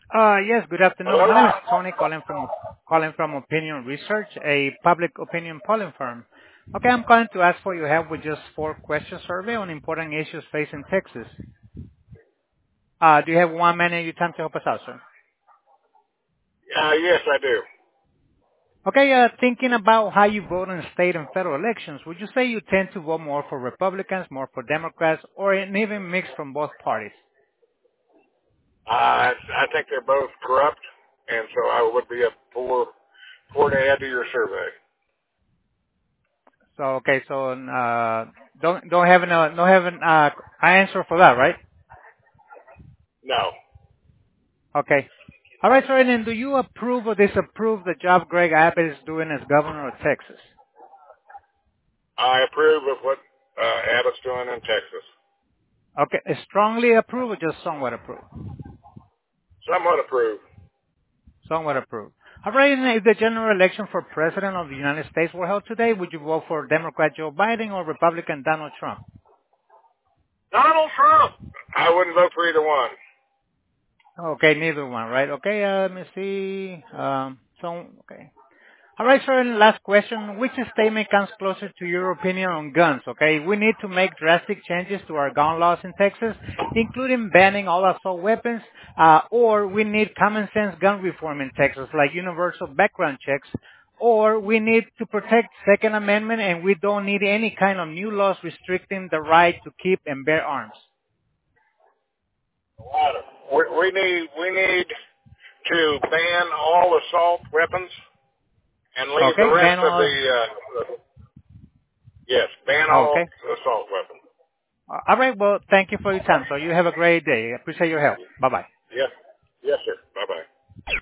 Yes, good afternoon. My Hello? name is Tony calling from Opinion Research, a public opinion polling firm. Okay, I'm calling to ask for your help with just 4 question survey on important issues facing Texas. Do you have 1 minute of your time to help us out, sir? Yes, I do. Okay, thinking about how you vote in state and federal elections, would you say you tend to vote more for Republicans, more for Democrats, or an even mix from both parties? I think they're both corrupt, and so I would be a poor to add to your survey. So okay, so don't have an no have an answer for that, right? No. Okay. All right, sir. And then do you approve or disapprove the job Greg Abbott is doing as governor of Texas? I approve of what Abbott's doing in Texas. Okay. Strongly approve or just somewhat approve? Somewhat approve. Somewhat approve. All right. And if the general election for president of the United States were held today, would you vote for Democrat Joe Biden or Republican Donald Trump? Donald Trump! I wouldn't vote for either one. Okay, neither one, right? Okay, let me see. Okay. All right, sir, and last question. Which statement comes closer to your opinion on guns, okay? We need to make drastic changes to our gun laws in Texas, including banning all assault weapons, or we need common sense gun reform in Texas, like universal background checks, or we need to protect Second Amendment and we don't need any kind of new laws restricting the right to keep and bear arms. We need to ban all assault weapons and leave the Okay, rest ban of all, yes, ban all okay. assault weapons. All right, well, thank you for your time. So you have a great day. I appreciate your help. Bye-bye. Yes.